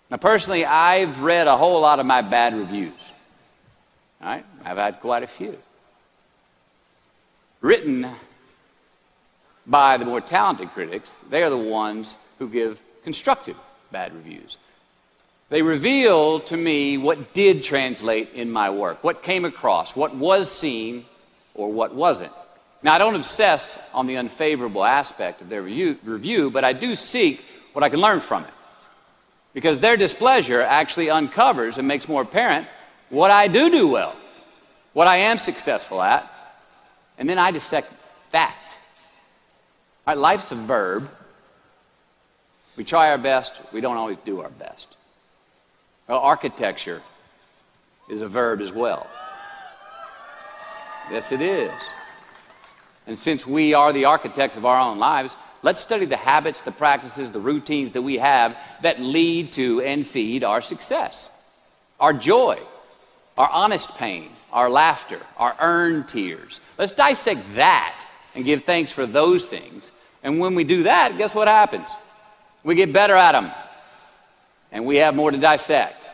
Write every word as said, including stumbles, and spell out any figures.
Now, personally, I've read a whole lot of my bad reviews. All right? I've had quite a few. Written by the more talented critics, they are the ones who give constructive bad reviews. They reveal to me what did translate in my work, what came across, what was seen or what wasn't. Now, I don't obsess on the unfavorable aspect of their review, review, but I do seek what I can learn from it. Because their displeasure actually uncovers and makes more apparent what I do do well, what I am successful at, and then I dissect that. All right, life's a verb. We try our best, we don't always do our best. Well, architecture is a verb as well. Yes, it is. And since we are the architects of our own lives, let's study the habits, the practices, the routines that we have that lead to and feed our success, our joy, our honest pain, our laughter, our earned tears. Let's dissect that and give thanks for those things. And when we do that, guess what happens? We get better at them. And we have more to dissect.